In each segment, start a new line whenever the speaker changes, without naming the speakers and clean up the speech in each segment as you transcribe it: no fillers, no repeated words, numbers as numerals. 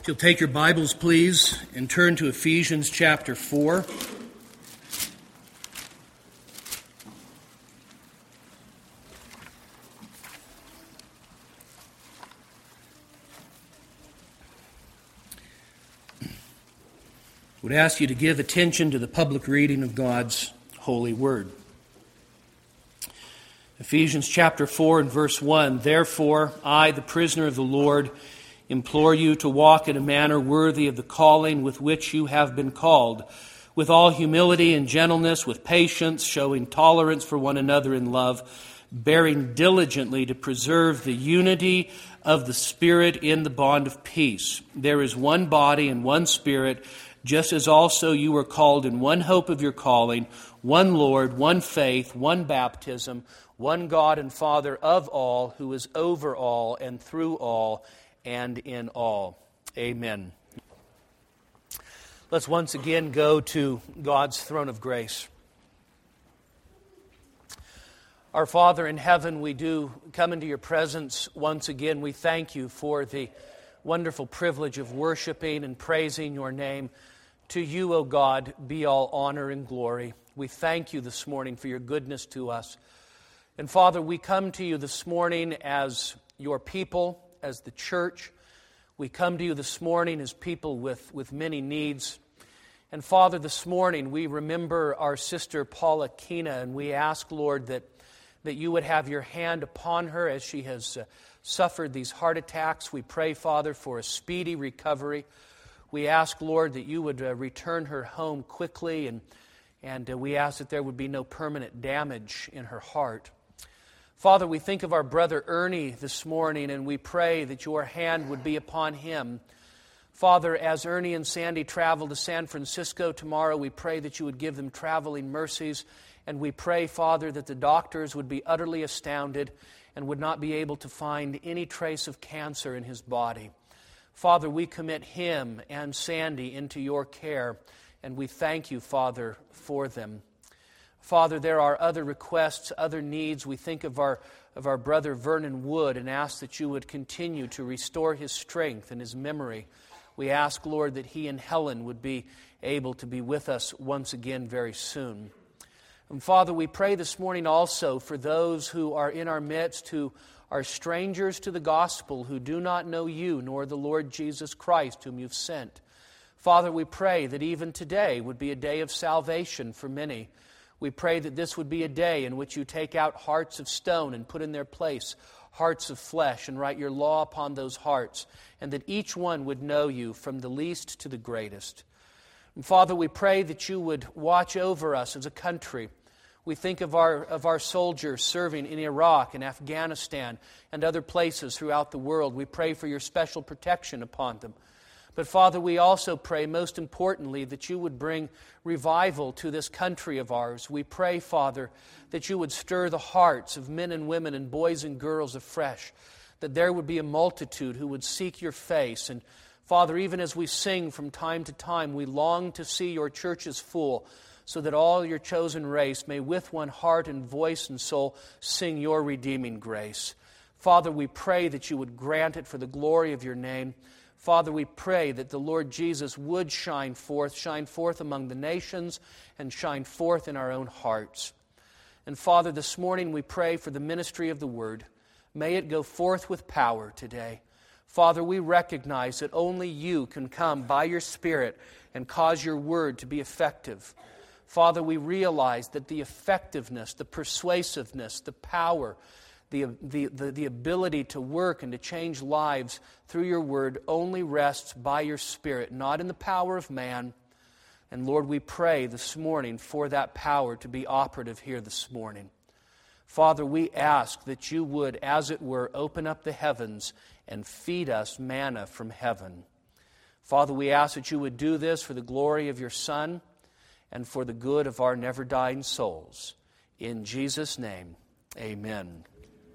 If you'll take your Bibles, please, and turn to Ephesians chapter 4. I would ask you to give attention to the public reading of God's holy word. Ephesians chapter 4 and verse 1, "Therefore, I, the prisoner of the Lord, implore you to walk in a manner worthy of the calling with which you have been called, with all humility and gentleness, with patience, showing tolerance for one another in love, bearing diligently to preserve the unity of the Spirit in the bond of peace. There is one body and one Spirit, just as also you were called in one hope of your calling, one Lord, one faith, one baptism, one God and Father of all, who is over all and through all and in all." Amen. Let's once again go to God's throne of grace. Our Father in heaven, we do come into your presence once again. We thank you for the wonderful privilege of worshiping and praising your name. To you, O God, be all honor and glory. We thank you this morning for your goodness to us. And Father, we come to you this morning as your people, as the church. We come to you this morning as people with many needs. And Father, this morning we remember our sister Paula Kina, and we ask, Lord, that you would have your hand upon her as she has suffered these heart attacks. We pray, Father, for a speedy recovery. We ask, Lord, that you would return her home quickly, and we ask that there would be no permanent damage in her heart. Father, we think of our brother Ernie this morning, and we pray that your hand would be upon him. Father, as Ernie and Sandy travel to San Francisco tomorrow, we pray that you would give them traveling mercies, and we pray, Father, that the doctors would be utterly astounded and would not be able to find any trace of cancer in his body. Father, we commit him and Sandy into your care, and we thank you, Father, for them. Father, there are other requests, other needs. We think of our brother Vernon Wood and ask that you would continue to restore his strength and his memory. We ask, Lord, that he and Helen would be able to be with us once again very soon. And Father, we pray this morning also for those who are in our midst who are strangers to the gospel, who do not know you nor the Lord Jesus Christ whom you've sent. Father, we pray that even today would be a day of salvation for many. We pray that this would be a day in which you take out hearts of stone and put in their place hearts of flesh and write your law upon those hearts, and that each one would know you from the least to the greatest. And Father, we pray that you would watch over us as a country. We think of our soldiers serving in Iraq and Afghanistan and other places throughout the world. We pray for your special protection upon them. But Father, we also pray, most importantly, that you would bring revival to this country of ours. We pray, Father, that you would stir the hearts of men and women and boys and girls afresh, that there would be a multitude who would seek your face. And Father, even as we sing from time to time, we long to see your churches full, so that all your chosen race may with one heart and voice and soul sing your redeeming grace. Father, we pray that you would grant it for the glory of your name. Father, we pray that the Lord Jesus would shine forth among the nations, and shine forth in our own hearts. And Father, this morning we pray for the ministry of the Word. May it go forth with power today. Father, we recognize that only you can come by your Spirit and cause your Word to be effective. Father, we realize that the effectiveness, the persuasiveness, the power, the ability to work and to change lives through your word only rests by your Spirit, not in the power of man. And Lord, we pray this morning for that power to be operative here this morning. Father, we ask that you would, as it were, open up the heavens and feed us manna from heaven. Father, we ask that you would do this for the glory of your Son and for the good of our never-dying souls. In Jesus' name, amen.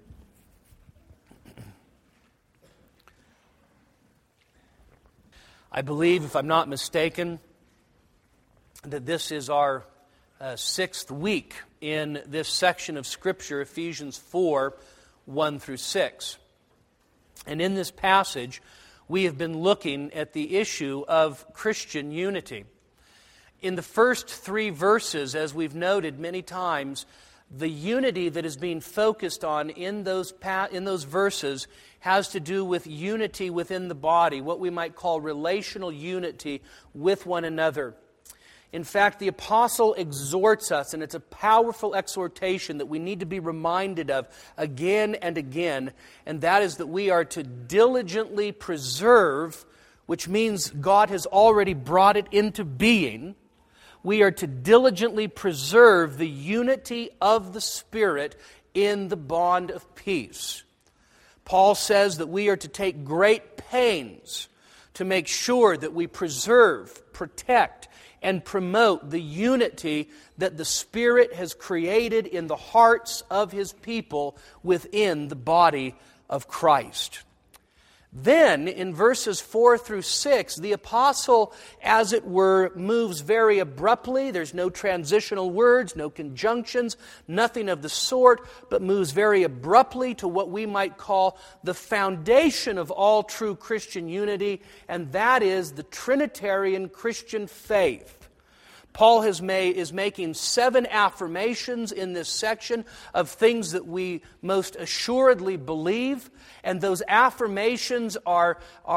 I believe, if I'm not mistaken, that this is our sixth week in this section of Scripture, Ephesians 4, 1 through 6. And in this passage, we have been looking at the issue of Christian unity. In the first 3 verses, as we've noted many times, the unity that is being focused on in those verses has to do with unity within the body, what we might call relational unity with one another. In fact, the apostle exhorts us, and it's a powerful exhortation that we need to be reminded of again and again, and that is that we are to diligently preserve, which means God has already brought it into being. We are to diligently preserve the unity of the Spirit in the bond of peace. Paul says that we are to take great pains to make sure that we preserve, protect, and promote the unity that the Spirit has created in the hearts of His people within the body of Christ. Then, in verses 4 through 6, the apostle, as it were, moves very abruptly. There's no transitional words, no conjunctions, nothing of the sort, but moves very abruptly to what we might call the foundation of all true Christian unity, and that is the Trinitarian Christian faith. Paul is making 7 affirmations in this section of things that we most assuredly believe, and those affirmations are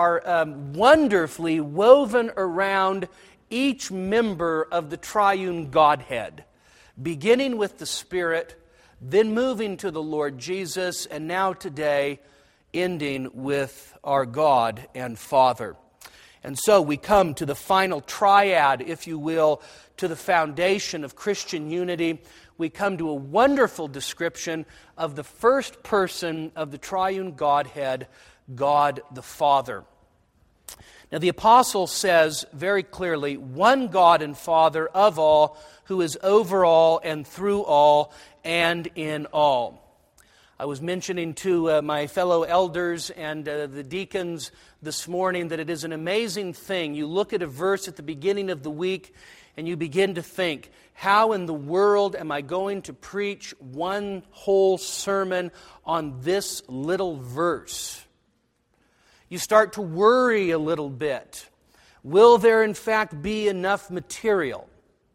wonderfully woven around each member of the triune Godhead, beginning with the Spirit, then moving to the Lord Jesus, and now today ending with our God and Father. And so we come to the final triad, if you will, to the foundation of Christian unity. We come to a wonderful description of the first person of the triune Godhead, God the Father. Now the apostle says very clearly, one God and Father of all, who is over all and through all and in all. I was mentioning to my fellow elders and the deacons this morning that it is an amazing thing. You look at a verse at the beginning of the week and you begin to think, how in the world am I going to preach one whole sermon on this little verse? You start to worry a little bit. Will there in fact be enough material?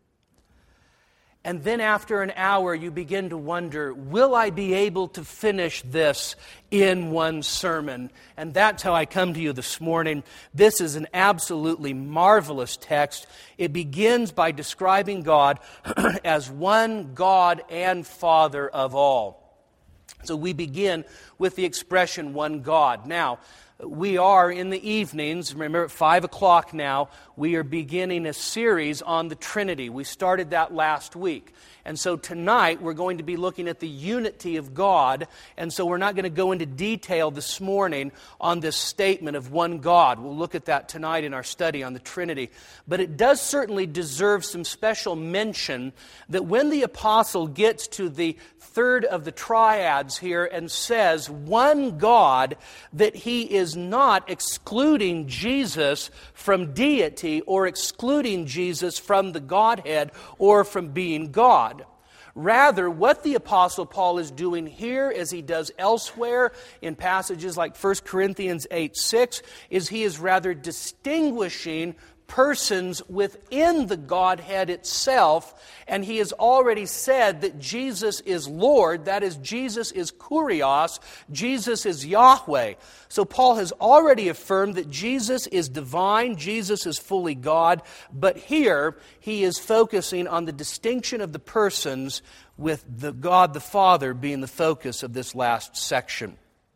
And then after an hour, you begin to wonder, will I be able to finish this in one sermon? And that's how I come to you this morning. This is an absolutely marvelous text. It begins by describing God as one God and Father of all. So we begin with the expression one God. Now, we are in the evenings, remember at 5 o'clock now, we are beginning a series on the Trinity. We started that last week. And so tonight we're going to be looking at the unity of God. And so we're not going to go into detail this morning on this statement of one God. We'll look at that tonight in our study on the Trinity. But it does certainly deserve some special mention that when the apostle gets to the third of the triads here and says one God, that he is not excluding Jesus from deity or excluding Jesus from the Godhead or from being God. Rather, what the Apostle Paul is doing here, as he does elsewhere in passages like 1 Corinthians 8:6, is he is rather distinguishing persons within the Godhead itself, and he has already said that Jesus is Lord, that is, Jesus is Kurios, Jesus is Yahweh. So Paul has already affirmed that Jesus is divine, Jesus is fully God, but here he is focusing on the distinction of the persons, with the God the Father being the focus of this last section.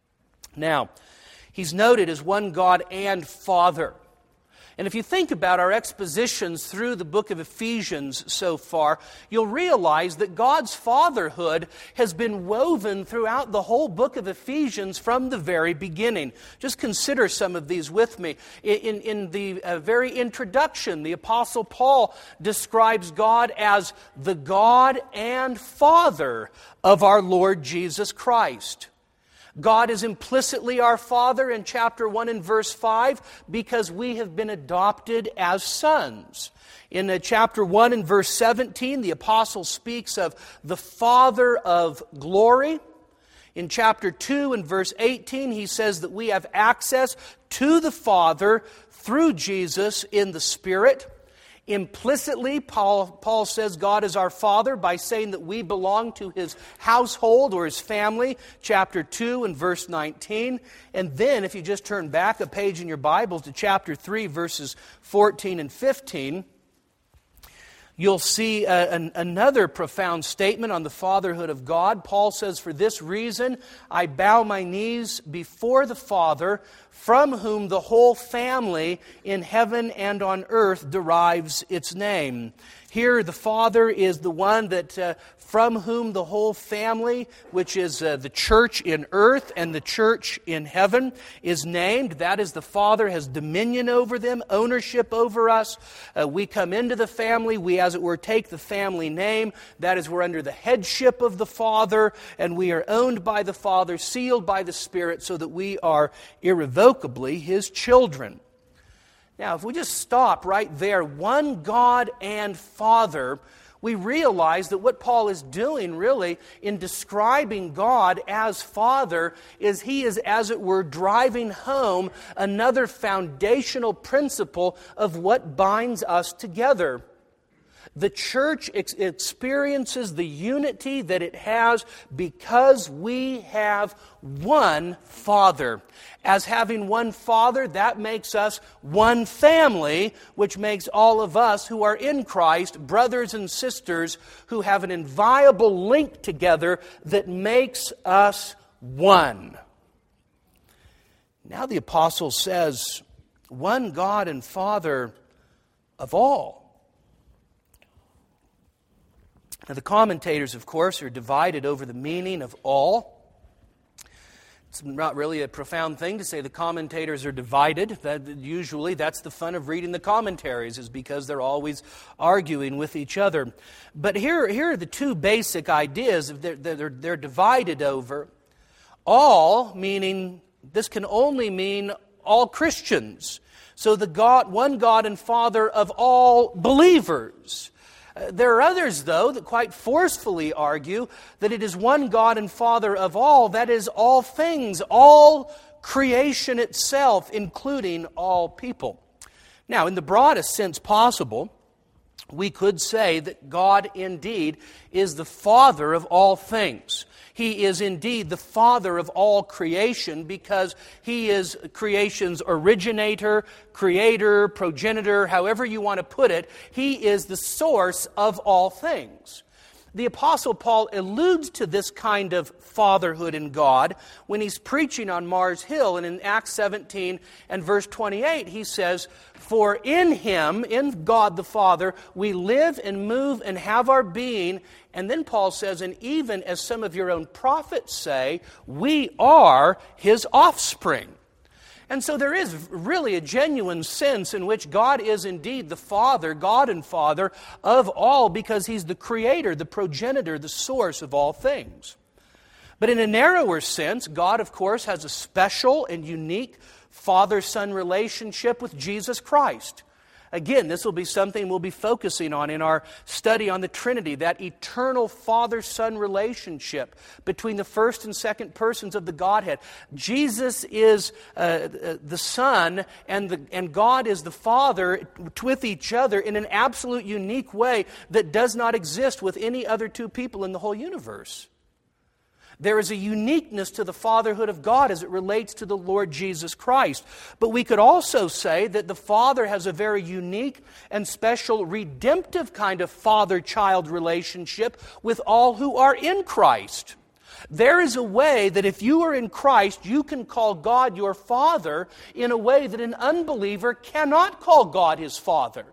Now, he's noted as one God and Father. And if you think about our expositions through the book of Ephesians so far, you'll realize that God's fatherhood has been woven throughout the whole book of Ephesians from the very beginning. Just consider some of these with me. In the very introduction, the Apostle Paul describes God as the God and Father of our Lord Jesus Christ. God is implicitly our Father in chapter 1 and verse 5 because we have been adopted as sons. In chapter 1 and verse 17, the apostle speaks of the Father of glory. In chapter 2 and verse 18, he says that we have access to the Father through Jesus in the Spirit. Implicitly, Paul says God is our Father by saying that we belong to His household or His family, chapter 2 and verse 19. And then, if you just turn back a page in your Bibles to chapter 3, verses 14 and 15, you'll see another profound statement on the fatherhood of God. Paul says, "For this reason I bow my knees before the Father, from whom the whole family in heaven and on earth derives its name." Here the Father is the one that from whom the whole family, which is the church in earth and the church in heaven, is named. That is, the Father has dominion over them, ownership over us. We come into the family, we as it were take the family name. That is, we're under the headship of the Father, and we are owned by the Father, sealed by the Spirit, so that we are irrevocably His children. Now, if we just stop right there, one God and Father, we realize that what Paul is doing really in describing God as Father is he is, as it were, driving home another foundational principle of what binds us together. The church experiences the unity that it has because we have one Father. As having one Father, that makes us one family, which makes all of us who are in Christ brothers and sisters who have an inviolable link together that makes us one. Now the apostle says, one God and Father of all. Now, the commentators, of course, are divided over the meaning of all. It's not really a profound thing to say the commentators are divided. Usually that's the fun of reading the commentaries, is because they're always arguing with each other. But here are the two basic ideas that they're divided over. All, meaning this can only mean all Christians. So one God and Father of all believers. There are others, though, that quite forcefully argue that it is one God and Father of all, that is, all things, all creation itself, including all people. Now, in the broadest sense possible, we could say that God indeed is the Father of all things. He is indeed the Father of all creation because He is creation's originator, creator, progenitor, however you want to put it. He is the source of all things. The Apostle Paul alludes to this kind of fatherhood in God when he's preaching on Mars Hill. And in Acts 17 and verse 28, he says, "For in Him, in God the Father, we live and move and have our being." And then Paul says, "And even as some of your own prophets say, we are His offspring." And so there is really a genuine sense in which God is indeed the Father, God and Father of all, because He's the creator, the progenitor, the source of all things. But in a narrower sense, God, of course, has a special and unique Father-Son relationship with Jesus Christ. Again, this will be something we'll be focusing on in our study on the Trinity, that eternal Father-Son relationship between the first and second persons of the Godhead. Jesus is the Son, and God is the Father with each other in an absolute unique way that does not exist with any other two people in the whole universe. There is a uniqueness to the fatherhood of God as it relates to the Lord Jesus Christ. But we could also say that the Father has a very unique and special redemptive kind of father-child relationship with all who are in Christ. There is a way that if you are in Christ, you can call God your Father in a way that an unbeliever cannot call God his Father.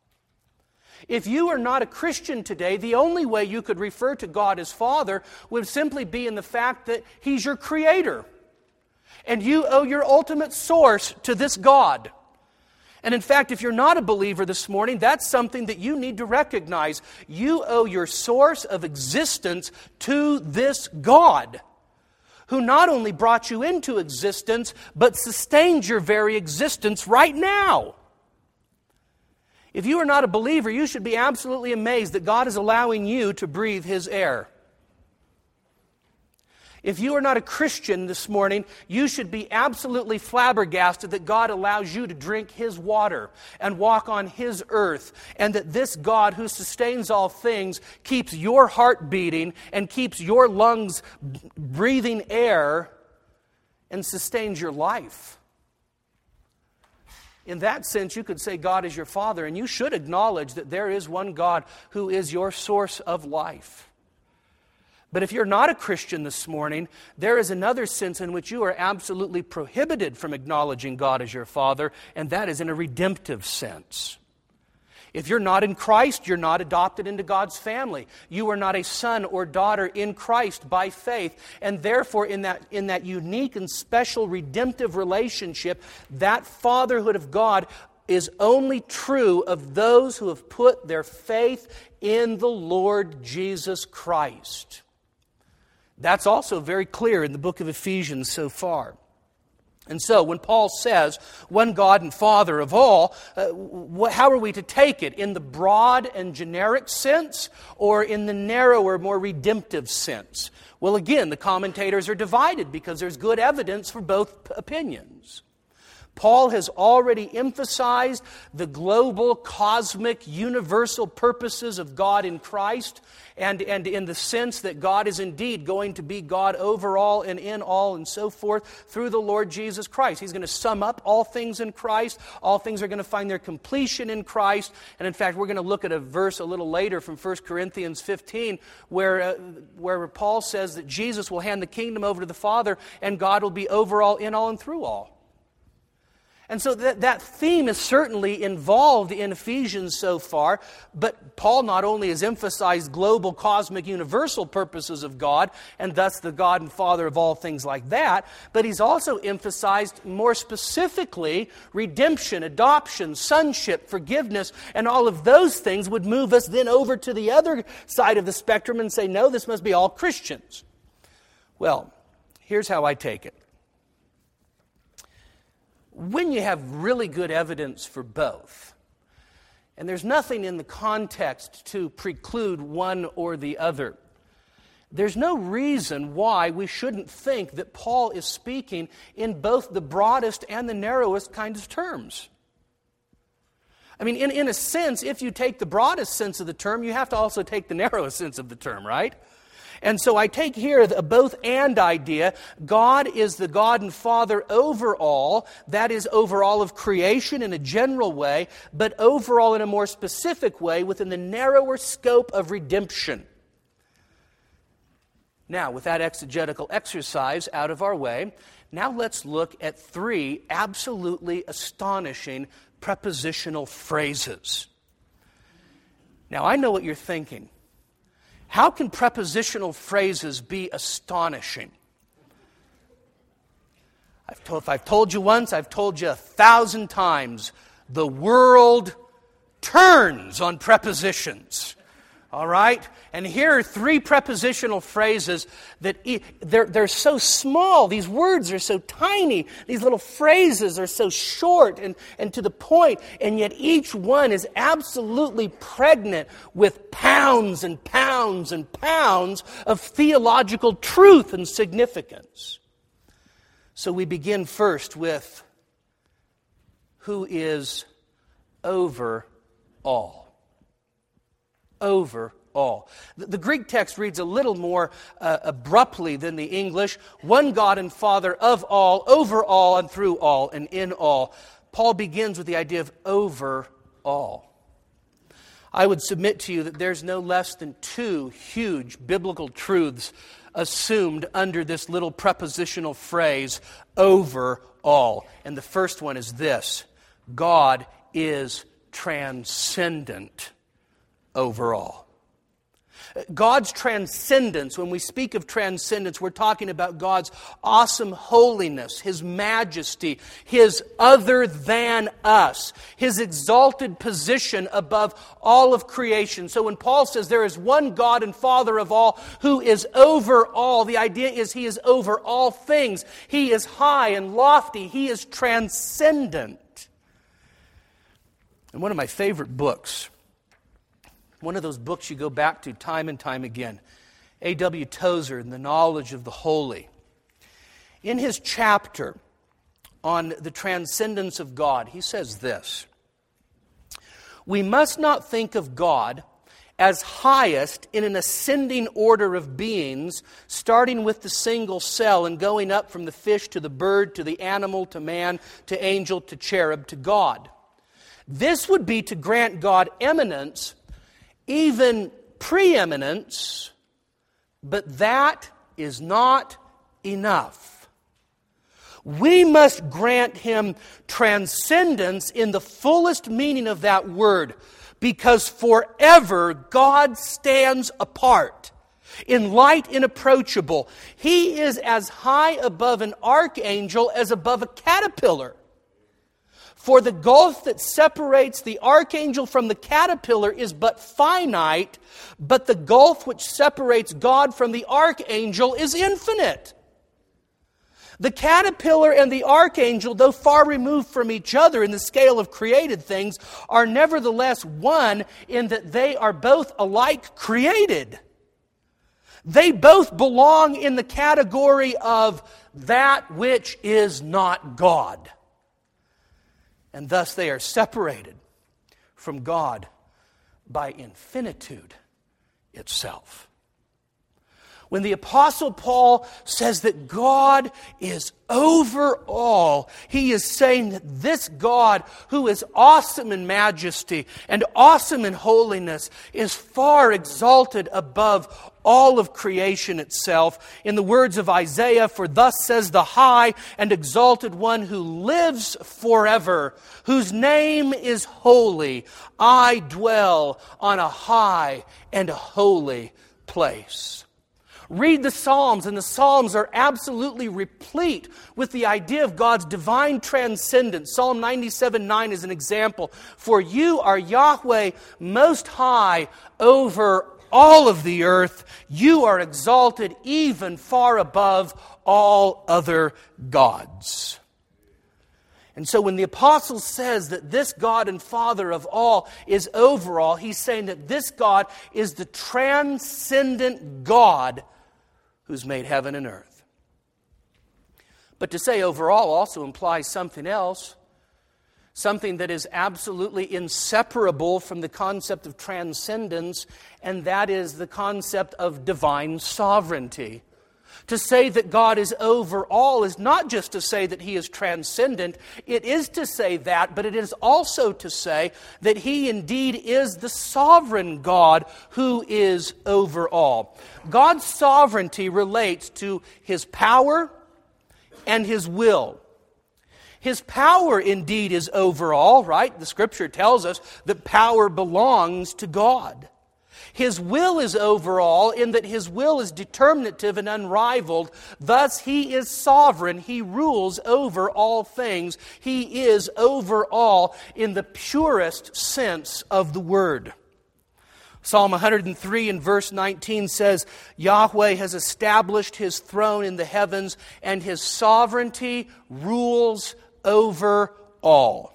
If you are not a Christian today, the only way you could refer to God as Father would simply be in the fact that He's your Creator. And you owe your ultimate source to this God. And in fact, if you're not a believer this morning, that's something that you need to recognize. You owe your source of existence to this God, who not only brought you into existence, but sustains your very existence right now. If you are not a believer, you should be absolutely amazed that God is allowing you to breathe His air. If you are not a Christian this morning, you should be absolutely flabbergasted that God allows you to drink His water and walk on His earth, and that this God who sustains all things keeps your heart beating and keeps your lungs breathing air and sustains your life. In that sense, you could say God is your Father, and you should acknowledge that there is one God who is your source of life. But if you're not a Christian this morning, there is another sense in which you are absolutely prohibited from acknowledging God as your Father, and that is in a redemptive sense. If you're not in Christ, you're not adopted into God's family. You are not a son or daughter in Christ by faith, and therefore in that unique and special redemptive relationship, that fatherhood of God is only true of those who have put their faith in the Lord Jesus Christ. That's also very clear in the book of Ephesians so far. And so, when Paul says, one God and Father of all, how are we to take it? In the broad and generic sense, or in the narrower, more redemptive sense? Well, again, the commentators are divided because there's good evidence for both opinions. Paul has already emphasized the global, cosmic, universal purposes of God in Christ, and in the sense that God is indeed going to be God over all and in all and so forth through the Lord Jesus Christ. He's going to sum up all things in Christ. All things are going to find their completion in Christ. And in fact, we're going to look at a verse a little later from 1 Corinthians 15 where Paul says that Jesus will hand the kingdom over to the Father and God will be over all, in all, and through all. And so that theme is certainly involved in Ephesians so far, but Paul not only has emphasized global, cosmic, universal purposes of God, and thus the God and Father of all things like that, but he's also emphasized more specifically redemption, adoption, sonship, forgiveness, and all of those things would move us then over to the other side of the spectrum and say, no, this must be all Christians. Well, here's how I take it. When you have really good evidence for both, and there's nothing in the context to preclude one or the other, there's no reason why we shouldn't think that Paul is speaking in both the broadest and the narrowest kinds of terms. I mean, in a sense, if you take the broadest sense of the term, you have to also take the narrowest sense of the term, right? And so I take here a both and idea. God is the God and Father over all. That is over all of creation in a general way, but overall in a more specific way within the narrower scope of redemption. Now, with that exegetical exercise out of our way, now let's look at three absolutely astonishing prepositional phrases. Now, I know what you're thinking. How can prepositional phrases be astonishing? If I've told you once, I've told you 1,000 times. The world turns on prepositions. All right? And here are three prepositional phrases that they're so small. These words are so tiny. These little phrases are so short and to the point. And yet each one is absolutely pregnant with pounds and pounds and pounds of theological truth and significance. So we begin first with who is over all. Over all. The Greek text reads a little more abruptly than the English. One God and Father of all, over all, and through all, and in all. Paul begins with the idea of over all. I would submit to you that there's no less than two huge biblical truths assumed under this little prepositional phrase, over all. And the first one is this: God is transcendent over all. God's transcendence, when we speak of transcendence, we're talking about God's awesome holiness, His majesty, His other than us, His exalted position above all of creation. So when Paul says there is one God and Father of all who is over all, the idea is He is over all things. He is high and lofty. He is transcendent. And one of my favorite books, one of those books you go back to time and time again, A.W. Tozer in The Knowledge of the Holy. In his chapter on the transcendence of God, he says this: "We must not think of God as highest in an ascending order of beings, starting with the single cell and going up from the fish to the bird to the animal to man to angel to cherub to God. This would be to grant God eminence, even preeminence, but that is not enough. We must grant Him transcendence in the fullest meaning of that word, because forever God stands apart, in light inapproachable. He is as high above an archangel as above a caterpillar. For the gulf that separates the archangel from the caterpillar is but finite, but the gulf which separates God from the archangel is infinite. The caterpillar and the archangel, though far removed from each other in the scale of created things, are nevertheless one in that they are both alike created. They both belong in the category of that which is not God. And thus they are separated from God by infinitude itself." When the Apostle Paul says that God is over all, he is saying that this God, who is awesome in majesty and awesome in holiness, is far exalted above all of creation itself. In the words of Isaiah, "For thus says the high and exalted one who lives forever, whose name is holy. I dwell on a high and a holy place." Read the Psalms, and the Psalms are absolutely replete with the idea of God's divine transcendence. Psalm 97:9 is an example. "For you are Yahweh most high over all of the earth. You are exalted even far above all other gods." And so when the apostle says that this God and Father of all is over all, he's saying that this God is the transcendent God who's made heaven and earth. But to say overall also implies something else, something that is absolutely inseparable from the concept of transcendence, and that is the concept of divine sovereignty. To say that God is over all is not just to say that He is transcendent. It is to say that, but it is also to say that He indeed is the sovereign God who is over all. God's sovereignty relates to His power and His will. His power indeed is over all, right? The Scripture tells us that power belongs to God. His will is over all in that His will is determinative and unrivaled. Thus, He is sovereign. He rules over all things. He is over all in the purest sense of the word. Psalm 103 and verse 19 says, "Yahweh has established His throne in the heavens, and His sovereignty rules over all."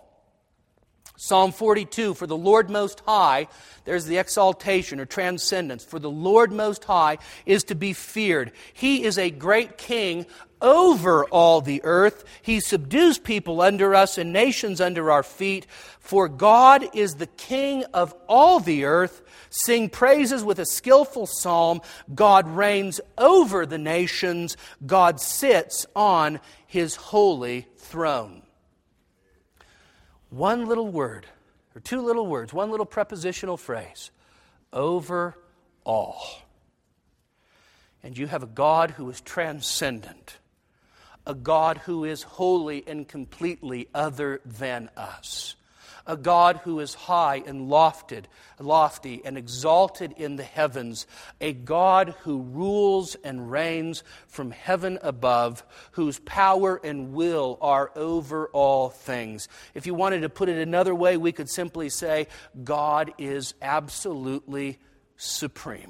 Psalm 42, "For the Lord Most High," there's the exaltation or transcendence, "for the Lord Most High is to be feared. He is a great king over all the earth. He subdues people under us and nations under our feet. For God is the King of all the earth. Sing praises with a skillful psalm. God reigns over the nations. God sits on His holy throne." One little word, or two little words, one little prepositional phrase: over all. And you have a God who is transcendent, a God who is wholly and completely other than us, a God who is high and lofty and exalted in the heavens, a God who rules and reigns from heaven above, whose power and will are over all things. If you wanted to put it another way, we could simply say, God is absolutely supreme.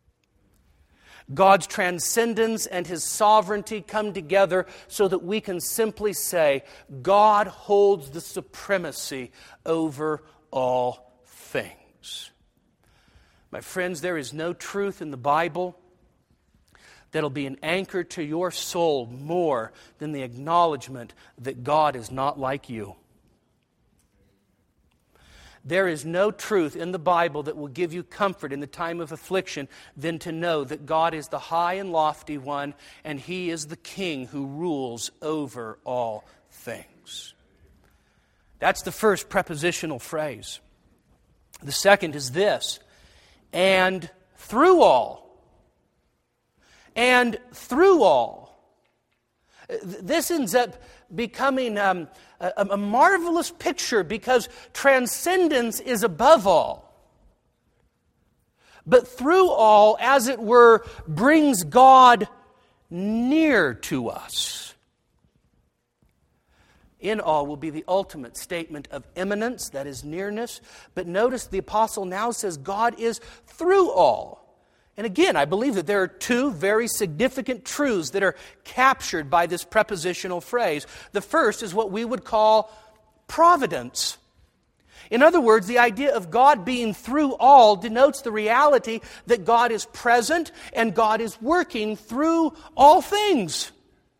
God's transcendence and His sovereignty come together so that we can simply say, God holds the supremacy over all things. My friends, there is no truth in the Bible that'll be an anchor to your soul more than the acknowledgement that God is not like you. There is no truth in the Bible that will give you comfort in the time of affliction than to know that God is the high and lofty one, and He is the King who rules over all things. That's the first prepositional phrase. The second is this: and through all. And through all. This ends up becoming a marvelous picture because transcendence is above all. But through all, as it were, brings God near to us. In all will be the ultimate statement of immanence, that is nearness. But notice the apostle now says God is through all. And again, I believe that there are two very significant truths that are captured by this prepositional phrase. The first is what we would call providence. In other words, the idea of God being through all denotes the reality that God is present and God is working through all things.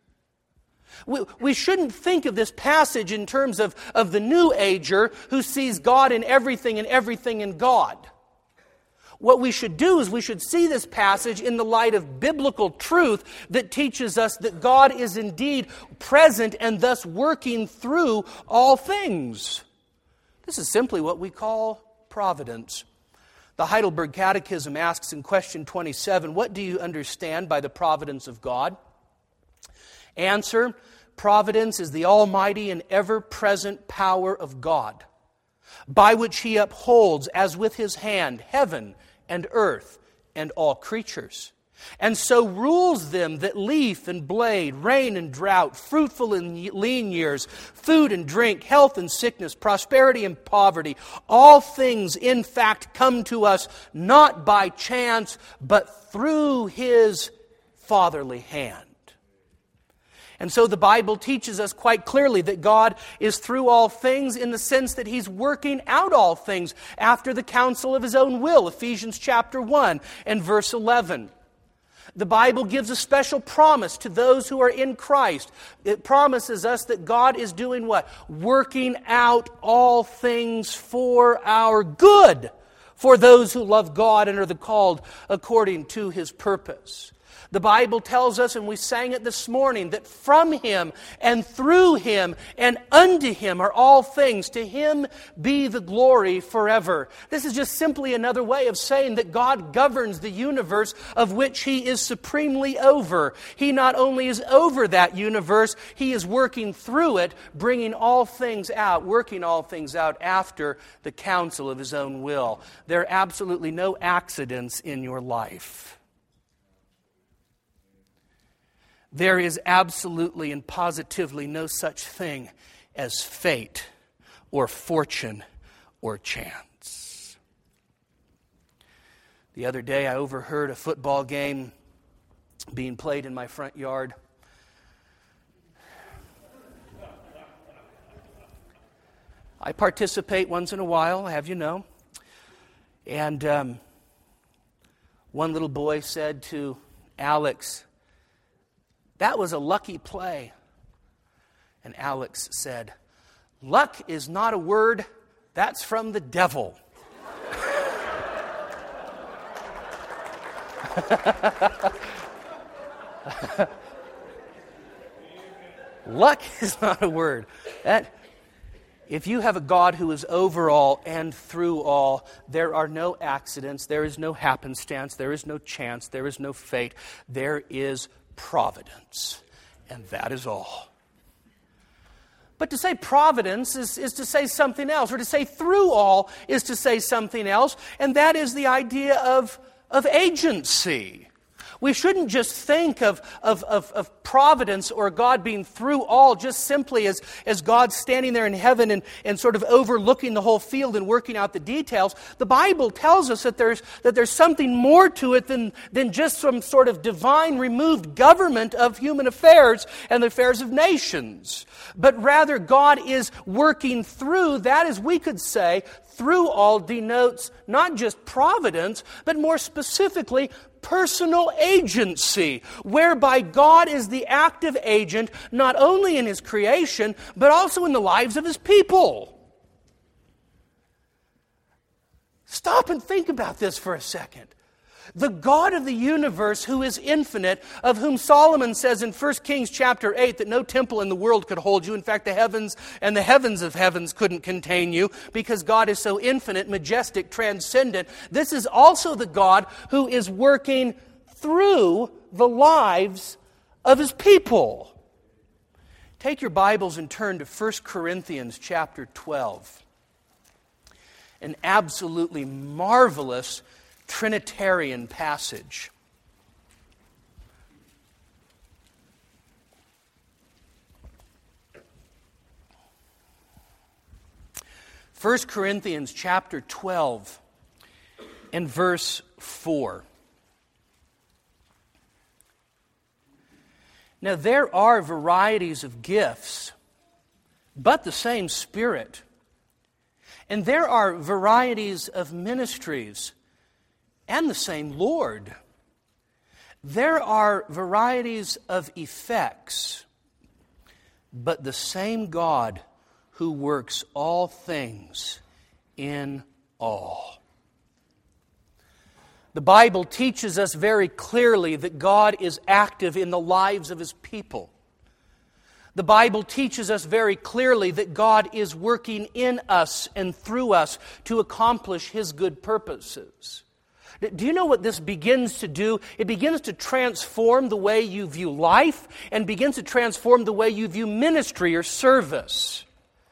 We shouldn't think of this passage in terms of the New Ager who sees God in everything and everything in God. What we should do is we should see this passage in the light of biblical truth that teaches us that God is indeed present and thus working through all things. This is simply what we call providence. The Heidelberg Catechism asks in question 27, what do you understand by the providence of God? Answer: providence is the almighty and ever-present power of God, by which He upholds, as with His hand, heaven and earth and all creatures, and so rules them that leaf and blade, rain and drought, fruitful and lean years, food and drink, health and sickness, prosperity and poverty, all things in fact come to us not by chance, but through His fatherly hand. And so the Bible teaches us quite clearly that God is through all things in the sense that He's working out all things after the counsel of His own will, Ephesians chapter 1 and verse 11. The Bible gives a special promise to those who are in Christ. It promises us that God is doing what? Working out all things for our good, for those who love God and are the called according to His purpose. The Bible tells us, and we sang it this morning, that from Him and through Him and unto Him are all things. To Him be the glory forever. This is just simply another way of saying that God governs the universe of which He is supremely over. He not only is over that universe, He is working through it, bringing all things out, working all things out after the counsel of His own will. There are absolutely no accidents in your life. There is absolutely and positively no such thing as fate or fortune or chance. The other day I overheard a football game being played in my front yard. I participate once in a while, have you know. And one little boy said to Alex, "That was a lucky play." And Alex said, "Luck is not a word, that's from the devil." Luck is not a word. If you have a God who is over all and through all, there are no accidents, there is no happenstance, there is no chance, there is no fate, there is providence. And that is all. But to say providence is to say something else, or to say through all is to say something else, and that is the idea of agency. We shouldn't just think of providence or God being through all just simply as God standing there in heaven and sort of overlooking the whole field and working out the details. The Bible tells us that there's something more to it than just some sort of divine removed government of human affairs and the affairs of nations. But rather God is working through, that is, we could say, through all denotes not just providence, but more specifically personal agency, whereby God is the active agent not only in His creation, but also in the lives of His people. Stop and think about this for a second. The God of the universe, who is infinite, of whom Solomon says in 1 Kings chapter 8 that no temple in the world could hold you. In fact, the heavens and the heavens of heavens couldn't contain you, because God is so infinite, majestic, transcendent. This is also the God who is working through the lives of His people. Take your Bibles and turn to 1 Corinthians chapter 12. An absolutely marvelous Trinitarian passage. 1 Corinthians chapter 12 and verse 4. Now there are varieties of gifts, but the same Spirit. And there are varieties of ministries, and the same Lord. There are varieties of effects, but the same God who works all things in all. The Bible teaches us very clearly that God is active in the lives of His people. The Bible teaches us very clearly that God is working in us and through us to accomplish His good purposes. Do you know what this begins to do? It begins to transform the way you view life and begins to transform the way you view ministry or service.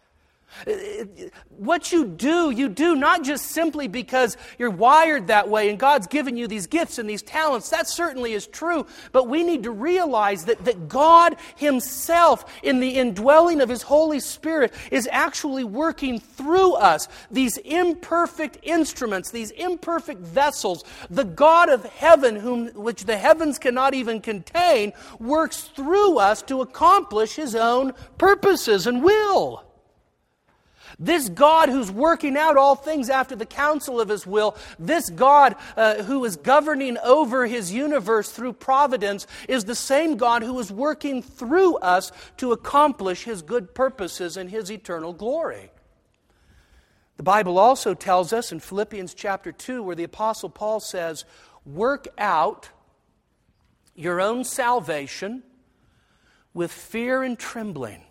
What you do not just simply because you're wired that way and God's given you these gifts and these talents. That certainly is true. But we need to realize that God Himself, in the indwelling of His Holy Spirit, is actually working through us. These imperfect instruments, these imperfect vessels, the God of heaven, which the heavens cannot even contain, works through us to accomplish His own purposes and will. This God who's working out all things after the counsel of His will, this God who is governing over His universe through providence, is the same God who is working through us to accomplish His good purposes and His eternal glory. The Bible also tells us in Philippians chapter 2, where the Apostle Paul says, "Work out your own salvation with fear and trembling,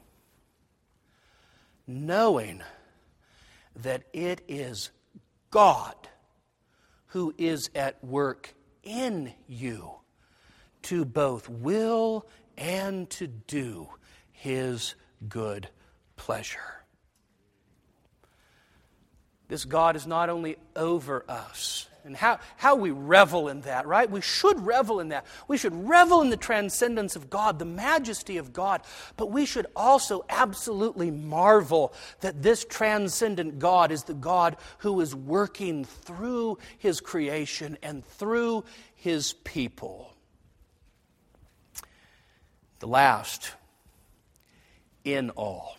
knowing that it is God who is at work in you to both will and to do His good pleasure." This God is not only over us, and how we revel in that, right? We should revel in that. We should revel in the transcendence of God, the majesty of God. But we should also absolutely marvel that this transcendent God is the God who is working through His creation and through His people. The last, in all.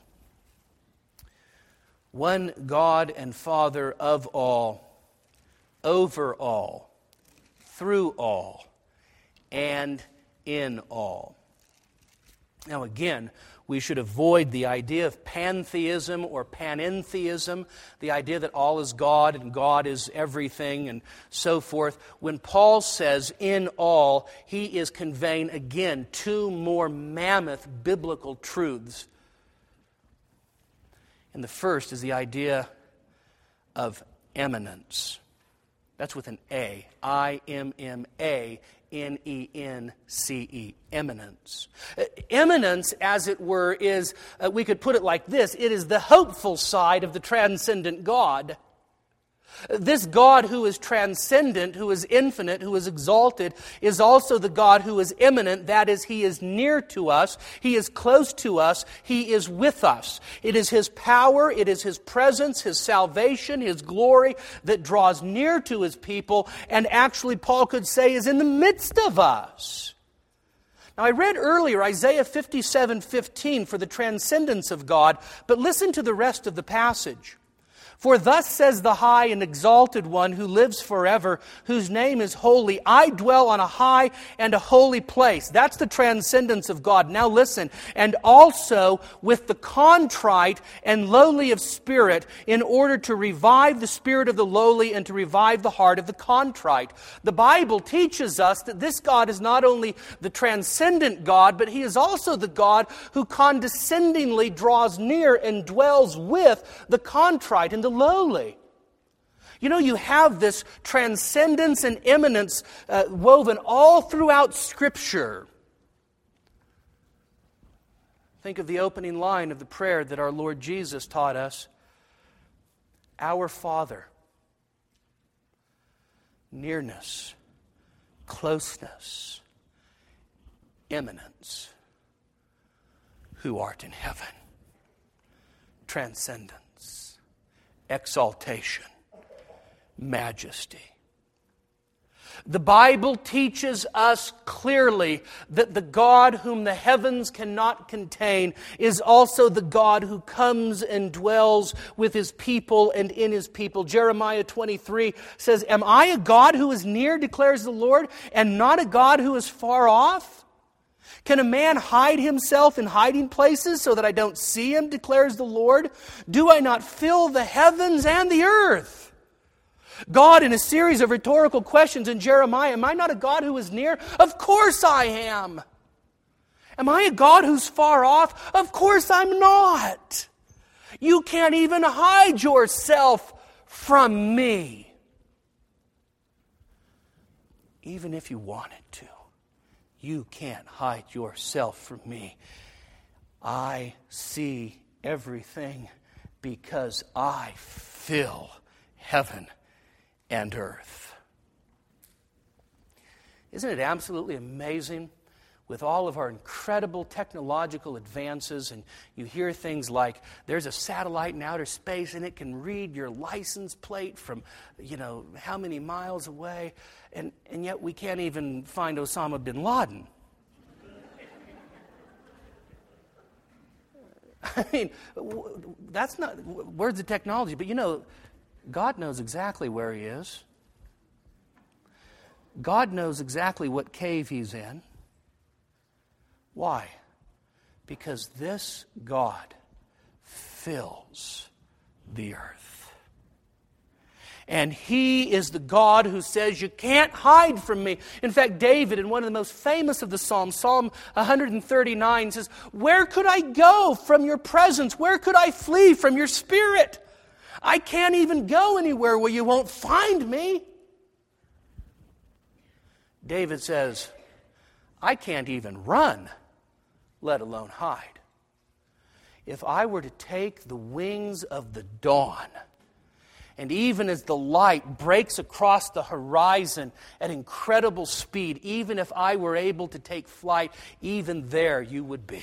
One God and Father of all, over all, through all, and in all. Now again, we should avoid the idea of pantheism or panentheism, the idea that all is God and God is everything and so forth. When Paul says in all, he is conveying again two more mammoth biblical truths. And the first is the idea of eminence. That's with an A. I-M-M-A-N-E-N-C-E. Eminence. Eminence, as it were, is, we could put it like this, it is the hopeful side of the transcendent God. This God who is transcendent, who is infinite, who is exalted, is also the God who is immanent. That is, He is near to us. He is close to us. He is with us. It is His power, it is His presence, His salvation, His glory that draws near to His people, and actually, Paul could say, is in the midst of us. Now, I read earlier Isaiah 57:15 for the transcendence of God, but listen to the rest of the passage. For thus says the high and exalted one who lives forever, whose name is holy, I dwell on a high and a holy place. That's the transcendence of God. Now listen, and also with the contrite and lowly of spirit, in order to revive the spirit of the lowly and to revive the heart of the contrite. The Bible teaches us that this God is not only the transcendent God, but He is also the God who condescendingly draws near and dwells with the contrite and the lowly. You know, you have this transcendence and immanence woven all throughout Scripture. Think of the opening line of the prayer that our Lord Jesus taught us. Our Father. Nearness, closeness, immanence, who art in heaven. Transcendence, exaltation, majesty. The Bible teaches us clearly that the God whom the heavens cannot contain is also the God who comes and dwells with His people and in His people. Jeremiah 23 says, Am I a God who is near, declares the Lord, and not a God who is far off? Can a man hide himself in hiding places so that I don't see him, declares the Lord? Do I not fill the heavens and the earth? God, in a series of rhetorical questions in Jeremiah, am I not a God who is near? Of course I am. Am I a God who's far off? Of course I'm not. You can't even hide yourself from me. Even if you wanted to. You can't hide yourself from me. I see everything because I fill heaven and earth. Isn't it absolutely amazing with all of our incredible technological advances, and you hear things like there's a satellite in outer space and it can read your license plate from, how many miles away, and yet we can't even find Osama bin Laden. I mean, that's not words of technology, but God knows exactly where He is. God knows exactly what cave He's in. Why? Because this God fills the earth. And He is the God who says, you can't hide from me. In fact, David, in one of the most famous of the Psalms, Psalm 139, says, where could I go from your presence? Where could I flee from your spirit? I can't even go anywhere where you won't find me. David says, I can't even run, let alone hide. If I were to take the wings of the dawn, and even as the light breaks across the horizon at incredible speed, even if I were able to take flight, even there you would be.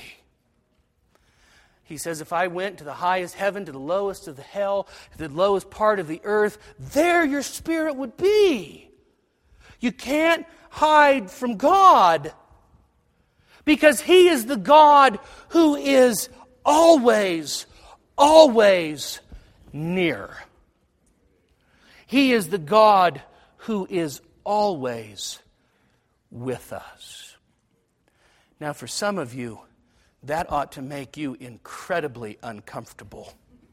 He says, if I went to the highest heaven, to the lowest of the hell, to the lowest part of the earth, there your spirit would be. You can't hide from God because He is the God who is always, always near. He is the God who is always with us. Now, for some of you, that ought to make you incredibly uncomfortable.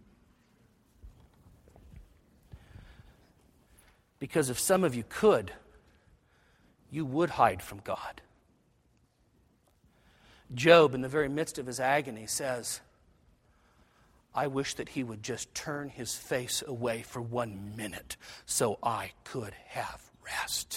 Because if some of you could, you would hide from God. Job, in the very midst of his agony, says, I wish that he would just turn his face away for 1 minute so I could have rest.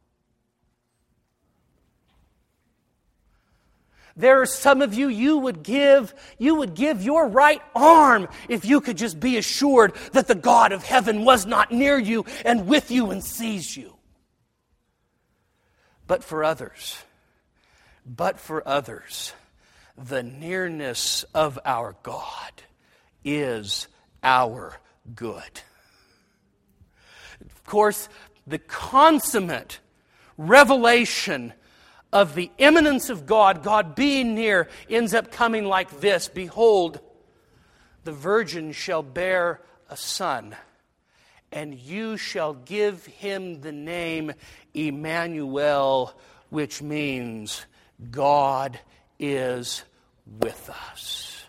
There are some of you, you would give your right arm if you could just be assured that the God of heaven was not near you and with you and sees you. But for others, the nearness of our God is our good. Of course, the consummate revelation of the immanence of God, God being near, ends up coming like this. Behold, the virgin shall bear a son, and you shall give him the name Emmanuel, which means God is with us.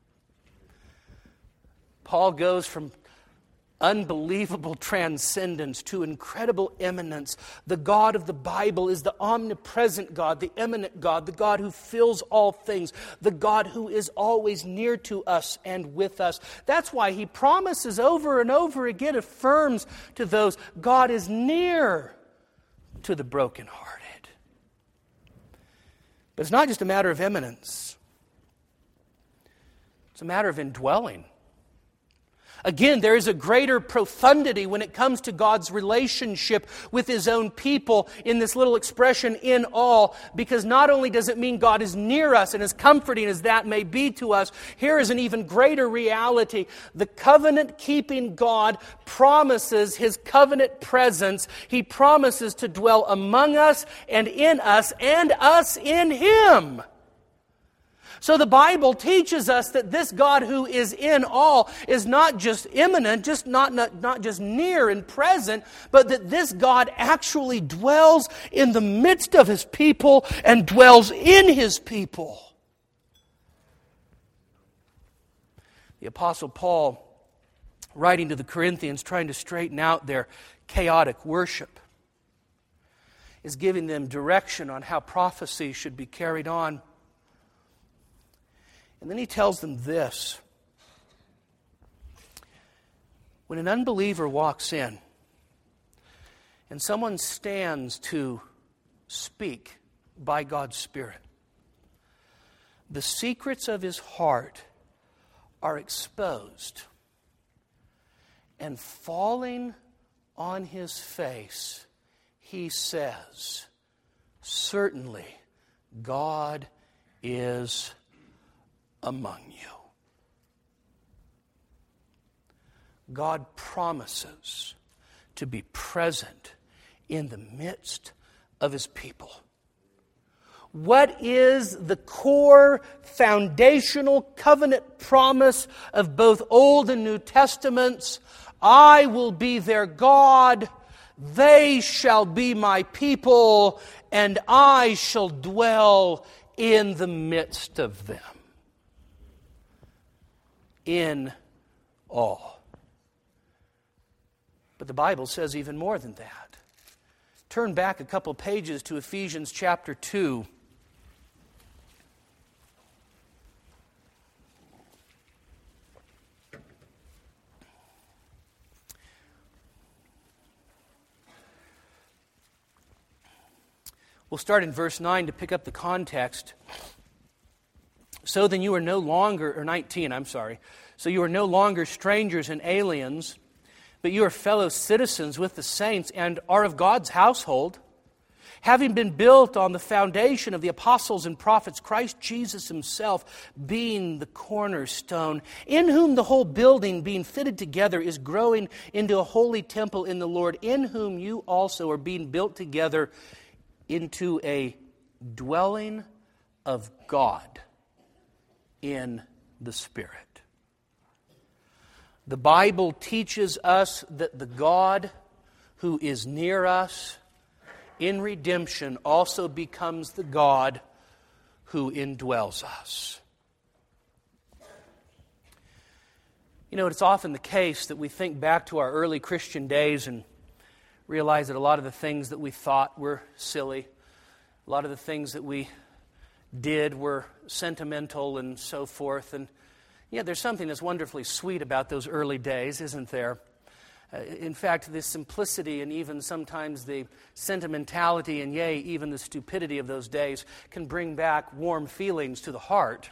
Paul goes from unbelievable transcendence to incredible immanence. The God of the Bible is the omnipresent God, the immanent God, the God who fills all things, the God who is always near to us and with us. That's why he promises over and over again, affirms to those, God is near to the brokenhearted. But it's not just a matter of immanence. It's a matter of indwelling. Again, there is a greater profundity when it comes to God's relationship with His own people in this little expression, in all, because not only does it mean God is near us, and as comforting as that may be to us, here is an even greater reality. The covenant-keeping God promises His covenant presence. He promises to dwell among us and us in Him. So the Bible teaches us that this God who is in all is not just immanent, just not just near and present, but that this God actually dwells in the midst of His people and dwells in His people. The Apostle Paul, writing to the Corinthians, trying to straighten out their chaotic worship, is giving them direction on how prophecy should be carried on. And then he tells them this. When an unbeliever walks in and someone stands to speak by God's Spirit, the secrets of his heart are exposed, and falling on his face, he says, "Certainly God is among you." God promises to be present in the midst of His people. What is the core, foundational covenant promise of both Old and New Testaments? I will be their God, they shall be my people, and I shall dwell in the midst of them. In all. But the Bible says even more than that. Turn back a couple pages to Ephesians chapter 2. We'll start in verse 9 to pick up the context. So then you are no longer, or 19, I'm sorry. So you are no longer strangers and aliens, but you are fellow citizens with the saints and are of God's household, having been built on the foundation of the apostles and prophets, Christ Jesus Himself being the cornerstone, in whom the whole building being fitted together is growing into a holy temple in the Lord, in whom you also are being built together into a dwelling of God in the Spirit. The Bible teaches us that the God who is near us in redemption also becomes the God who indwells us. You know, it's often the case that we think back to our early Christian days and realize that a lot of the things that we thought were silly, a lot of the things that we did were sentimental and so forth. And yeah, there's something that's wonderfully sweet about those early days, isn't there? In fact, the simplicity and even sometimes the sentimentality and yea, even the stupidity of those days can bring back warm feelings to the heart.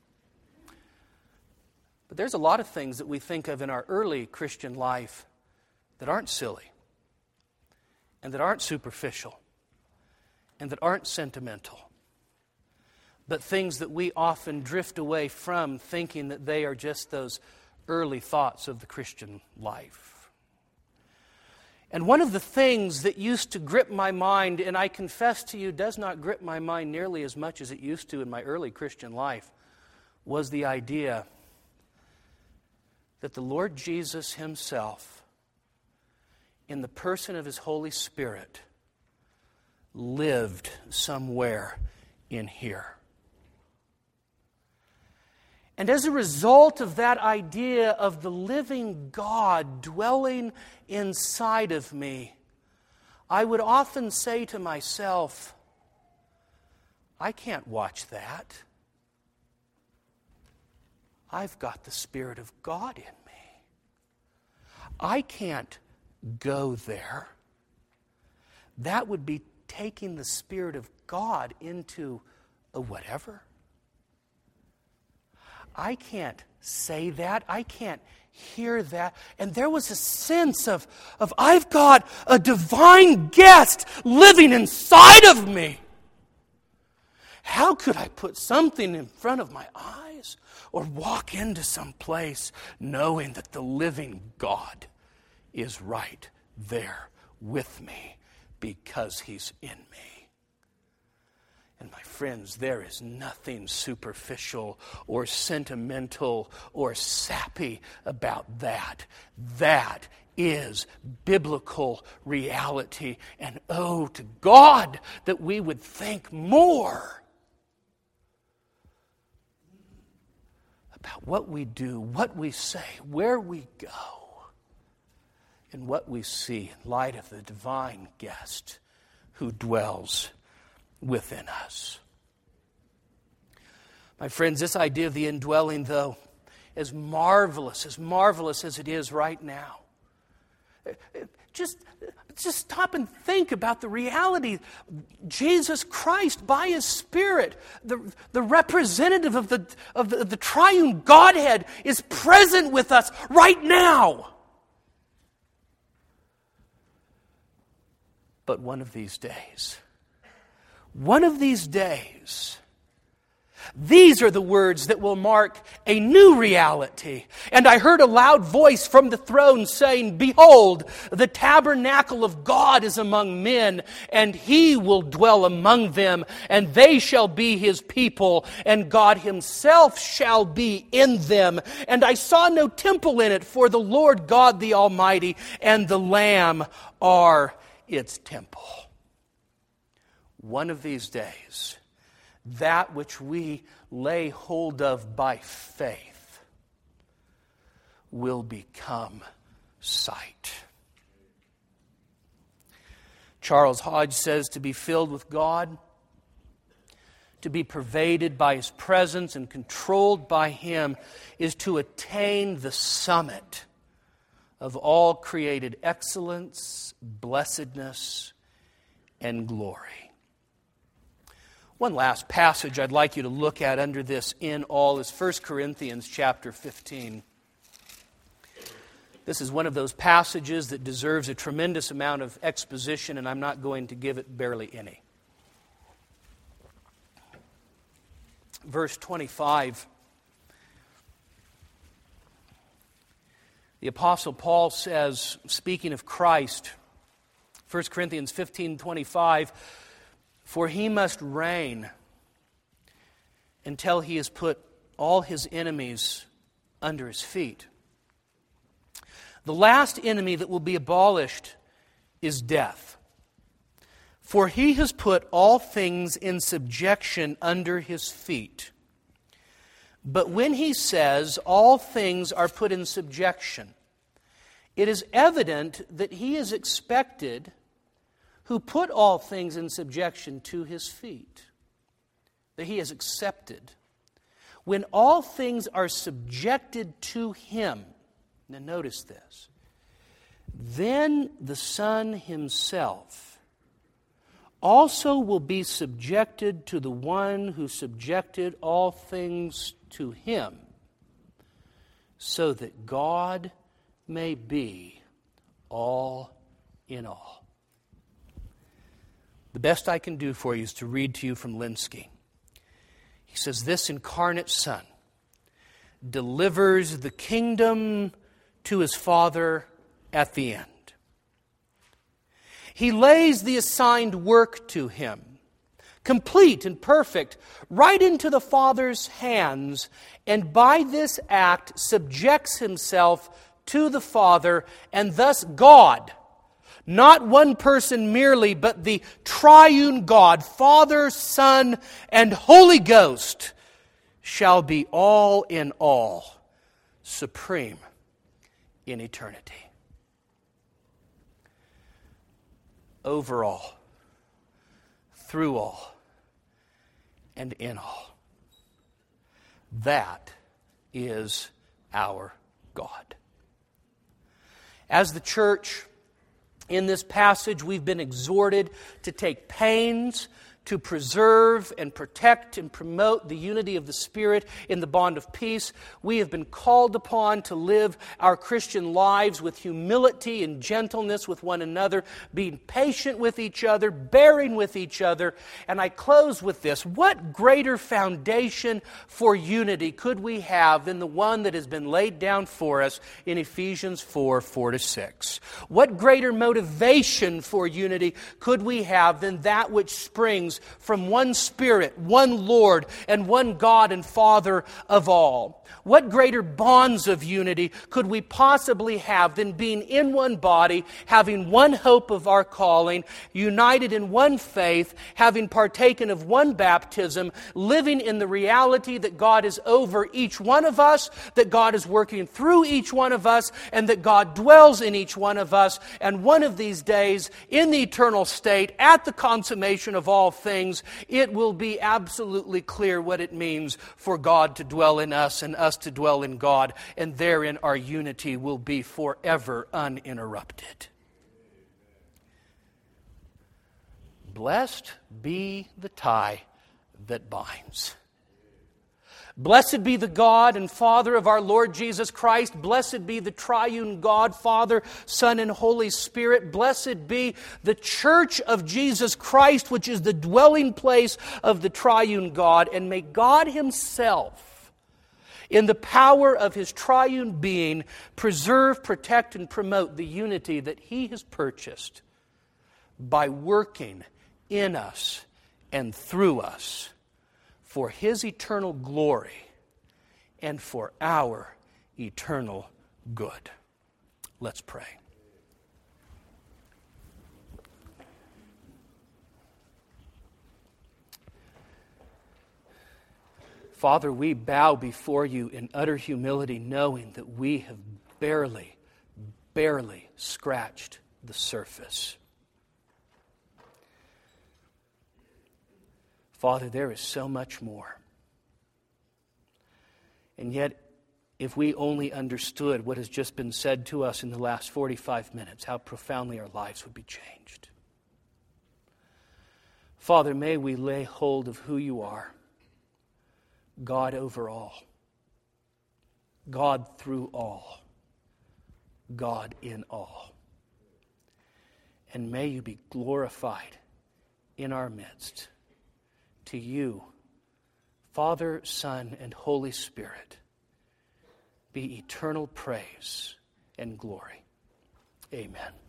But there's a lot of things that we think of in our early Christian life that aren't silly and that aren't superficial and that aren't sentimental, but things that we often drift away from, thinking that they are just those early thoughts of the Christian life. And one of the things that used to grip my mind, and I confess to you does not grip my mind nearly as much as it used to in my early Christian life, was the idea that the Lord Jesus Himself, in the person of His Holy Spirit, lived somewhere in here. And as a result of that idea of the living God dwelling inside of me, I would often say to myself, I can't watch that. I've got the Spirit of God in me. I can't go there. That would be taking the Spirit of God into a whatever. I can't say that. I can't hear that. And there was a sense of I've got a divine guest living inside of me. How could I put something in front of my eyes or walk into some place knowing that the living God is right there with me because He's in me? And my friends, there is nothing superficial or sentimental or sappy about that. That is biblical reality. And oh, to God that we would think more about what we do, what we say, where we go, and what we see in light of the divine guest who dwells within us. My friends, this idea of the indwelling, though, as marvelous as it is right now, just stop and think about the reality. Jesus Christ, by His Spirit, the representative of the triune Godhead, is present with us right now. But one of these days, these are the words that will mark a new reality. And I heard a loud voice from the throne saying, "Behold, the tabernacle of God is among men, and He will dwell among them, and they shall be His people, and God Himself shall be in them. And I saw no temple in it, for the Lord God the Almighty and the Lamb are its temple." One of these days, that which we lay hold of by faith will become sight. Charles Hodge says to be filled with God, to be pervaded by His presence and controlled by Him, is to attain the summit of all created excellence, blessedness, and glory. One last passage I'd like you to look at under this "in all" is 1 Corinthians chapter 15. This is one of those passages that deserves a tremendous amount of exposition, and I'm not going to give it barely any. Verse 25. The Apostle Paul says, speaking of Christ, 1 Corinthians 15:25, "For He must reign until He has put all His enemies under His feet." The last enemy that will be abolished is death. "For He has put all things in subjection under His feet." But when He says all things are put in subjection, it is evident that He is expected, who put all things in subjection to His feet, that He has accepted. When all things are subjected to Him, now notice this, then the Son Himself also will be subjected to the one who subjected all things to Him, so that God may be all in all. The best I can do for you is to read to you from Linsky. He says, "This incarnate Son delivers the kingdom to His Father at the end. He lays the assigned work to Him, complete and perfect, right into the Father's hands, and by this act subjects himself to the Father, and thus God, not one person merely, but the triune God, Father, Son, and Holy Ghost, shall be all in all, supreme in eternity. Over all, through all, and in all. That is our God. As the church, in this passage, we've been exhorted to take pains to preserve and protect and promote the unity of the Spirit in the bond of peace. We have been called upon to live our Christian lives with humility and gentleness with one another, being patient with each other, bearing with each other. And I close with this. What greater foundation for unity could we have than the one that has been laid down for us in Ephesians 4:4-6? What greater motivation for unity could we have than that which springs from one Spirit, one Lord, and one God and Father of all? What greater bonds of unity could we possibly have than being in one body, having one hope of our calling, united in one faith, having partaken of one baptism, living in the reality that God is over each one of us, that God is working through each one of us, and that God dwells in each one of us, and one of these days, in the eternal state, at the consummation of all things, it will be absolutely clear what it means for God to dwell in us and us to dwell in God, and therein our unity will be forever uninterrupted. Blessed be the tie that binds. Blessed be the God and Father of our Lord Jesus Christ. Blessed be the triune God, Father, Son, and Holy Spirit. Blessed be the church of Jesus Christ, which is the dwelling place of the triune God. And may God Himself, in the power of His triune being, preserve, protect, and promote the unity that He has purchased by working in us and through us for His eternal glory and for our eternal good. Let's pray. Father, we bow before You in utter humility, knowing that we have barely scratched the surface. Father, there is so much more. And yet, if we only understood what has just been said to us in the last 45 minutes, how profoundly our lives would be changed. Father, may we lay hold of who You are, God over all, God through all, God in all. And may You be glorified in our midst. To You, Father, Son, and Holy Spirit, be eternal praise and glory. Amen.